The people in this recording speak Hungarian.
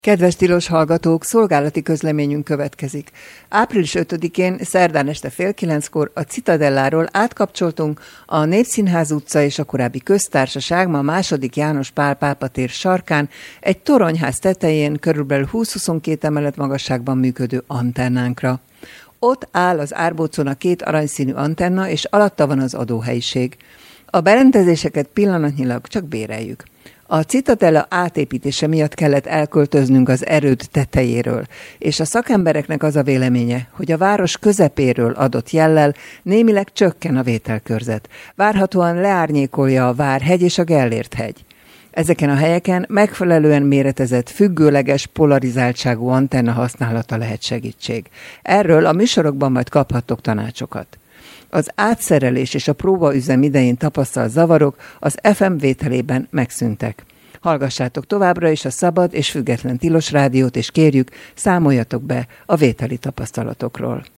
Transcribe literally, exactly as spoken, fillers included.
Kedves tilos hallgatók, szolgálati közleményünk következik. április ötödikén, szerdán este fél kilenckor a Citadelláról átkapcsoltunk a Népszínház utca és a korábbi Köztársaság, ma második János Pál pápa tér sarkán, egy toronyház tetején körülbelül húsz-huszonkettő emelet magasságban működő antennánkra. Ott áll az árbócon a két aranyszínű antenna, és alatta van az adóhelyiség. A berendezéseket pillanatnyilag csak béreljük. A Citadella átépítése miatt kellett elköltöznünk az erőd tetejéről, és a szakembereknek az a véleménye, hogy a város közepéről adott jellel némileg csökken a vételkörzet. Várhatóan leárnyékolja a Várhegy és a Gellért-hegy. Ezeken a helyeken megfelelően méretezett, függőleges, polarizáltságú antenna használata lehet segítség. Erről a műsorokban majd kaphattok tanácsokat. Az átszerelés és a próbaüzem idején tapasztalt zavarok az ef em vételében megszűntek. Hallgassátok továbbra is a szabad és független Tilos Rádiót, és kérjük, számoljatok be a vételi tapasztalatokról.